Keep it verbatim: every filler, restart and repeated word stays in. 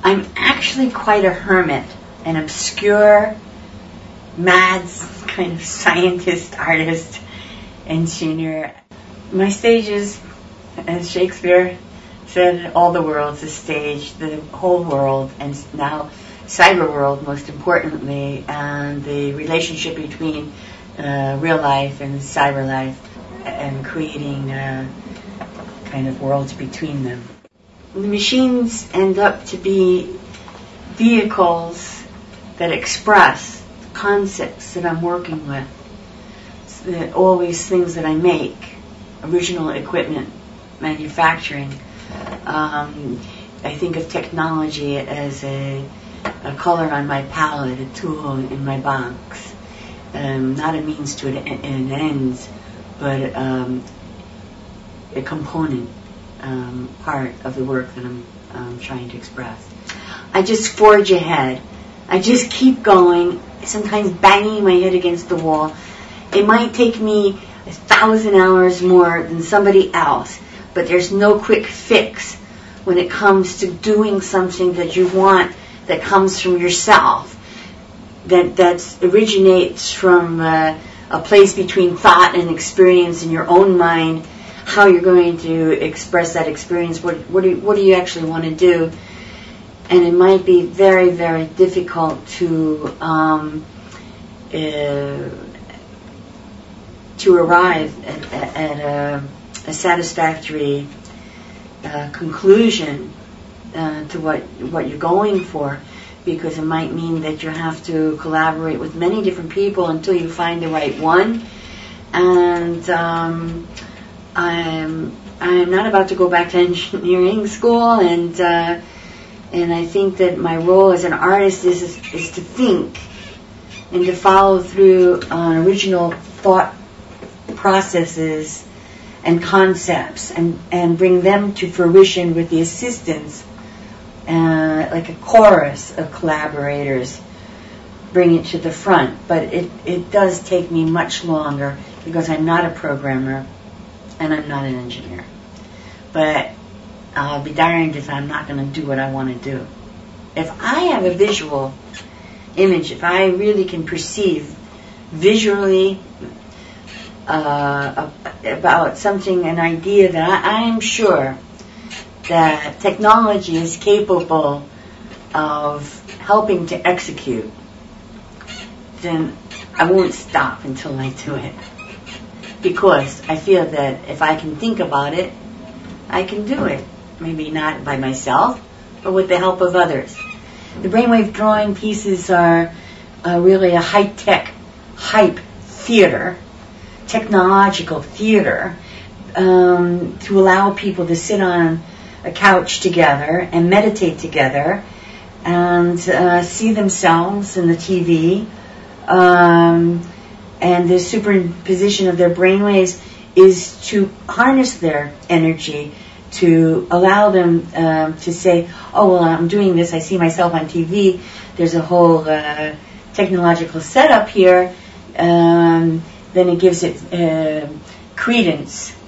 I'm actually quite a hermit, an obscure, mad kind of scientist, artist, engineer. My stages, as Shakespeare said, all the world's a stage, the whole world, and now cyber world most importantly, and the relationship between uh, real life and cyber life, and creating uh, kind of worlds between them. The machines end up to be vehicles that express concepts that I'm working with. That always things that I make, original equipment, manufacturing. Um, I think of technology as a, a color on my palette, a tool in my box. Um, not a means to an, an end, but um, a component, um, part of the work that I'm um, trying to express. I just forge ahead. I just keep going, sometimes banging my head against the wall. It might take me a thousand hours more than somebody else, but there's no quick fix when it comes to doing something that you want, that comes from yourself, that that originates from uh, a place between thought and experience in your own mind, how you're going to express that experience, what, what, do, you, what do you actually want to do. And it might be very, very difficult to um, uh, to arrive at, at a, a satisfactory uh, conclusion uh, to what what you're going for, because it might mean that you have to collaborate with many different people until you find the right one. And um, I'm I'm not about to go back to engineering school, and uh, and I think that my role as an artist is is, is to think and to follow through on original thought processes and concepts, and, and bring them to fruition with the assistance, uh, like a chorus of collaborators, bring it to the front. But it, it does take me much longer because I'm not a programmer and I'm not an engineer. But I'll be darned if I'm not going to do what I want to do. If I have a visual image, if I really can perceive visually Uh, about something, an idea that I, I'm sure that technology is capable of helping to execute, then I won't stop until I do it. Because I feel that if I can think about it, I can do it. Maybe not by myself, but with the help of others. The brainwave drawing pieces are uh, really a high-tech, hype theater, technological theater, um, to allow people to sit on a couch together and meditate together and uh, see themselves in the T V. Um, and the superimposition of their brainwaves is to harness their energy, to allow them um, to say, oh, well, I'm doing this, I see myself on T V, there's a whole uh, technological setup here. Um, then it gives it uh, credence